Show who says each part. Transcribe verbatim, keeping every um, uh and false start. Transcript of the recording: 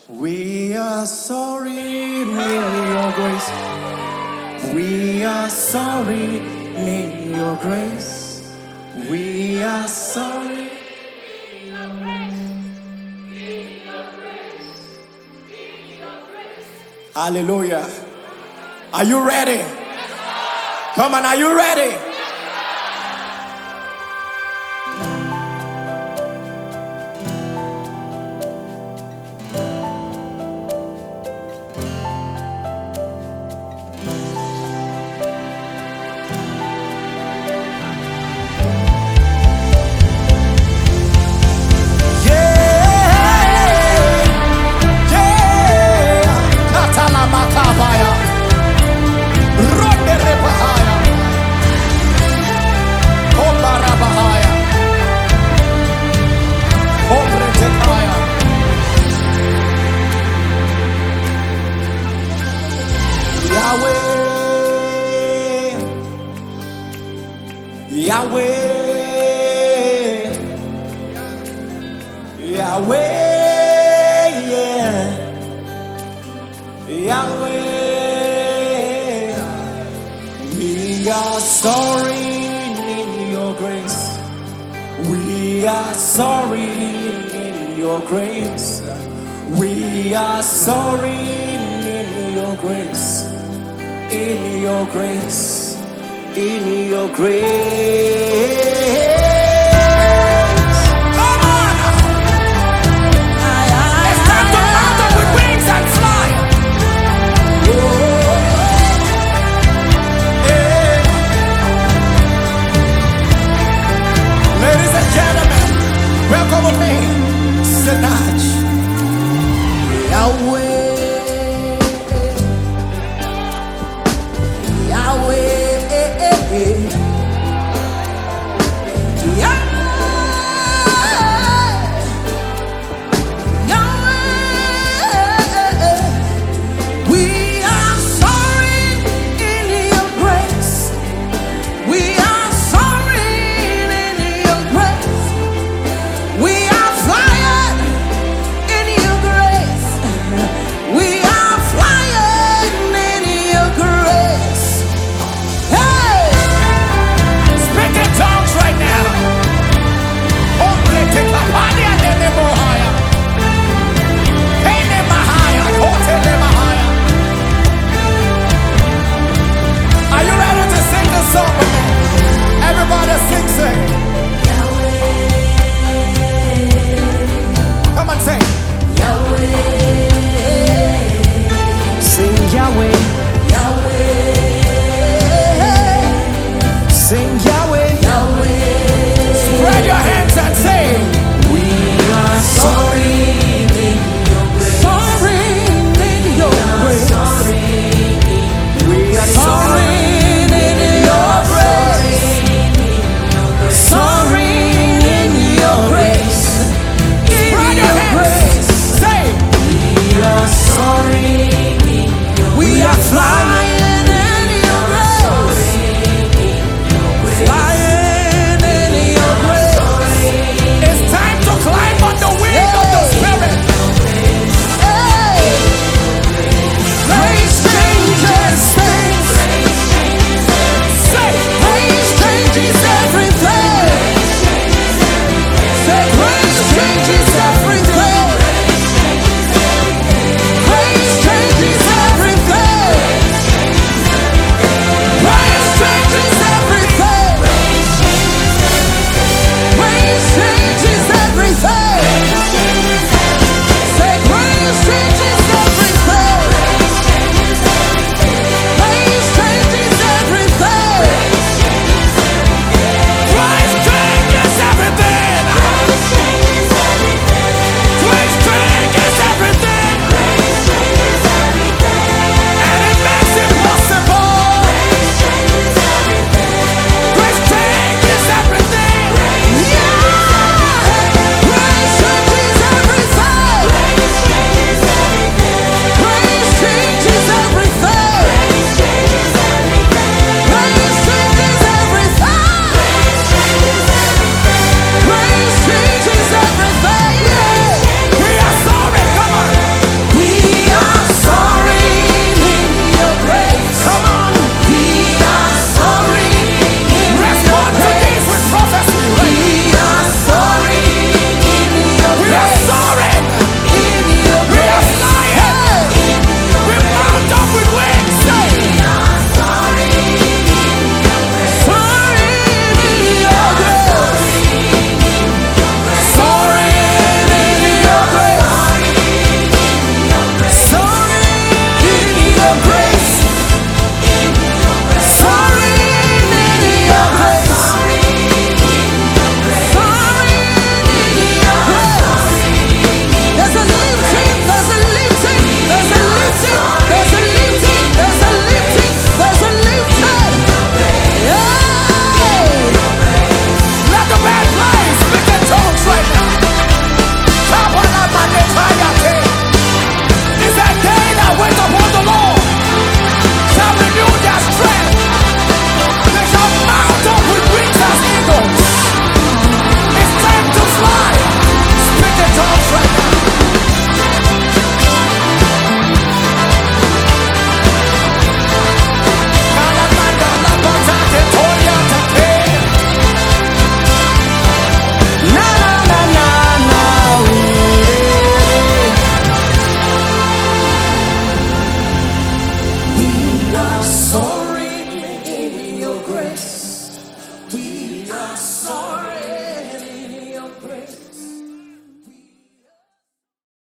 Speaker 1: We are sorry, need your grace. We are sorry, need your grace. We are sorry. Hallelujah. Are you ready? Come on, are you ready? Yahweh, Yahweh, yeah. Yahweh, we are sorry in your grace. We are sorry in your grace. We are sorry in your grace. In your grace. In your grace. Come on! It's time to mount up with wings and fly. Oh, yeah. Ladies and gentlemen, welcome with me, Sinach. Yahweh, Yahweh. soul.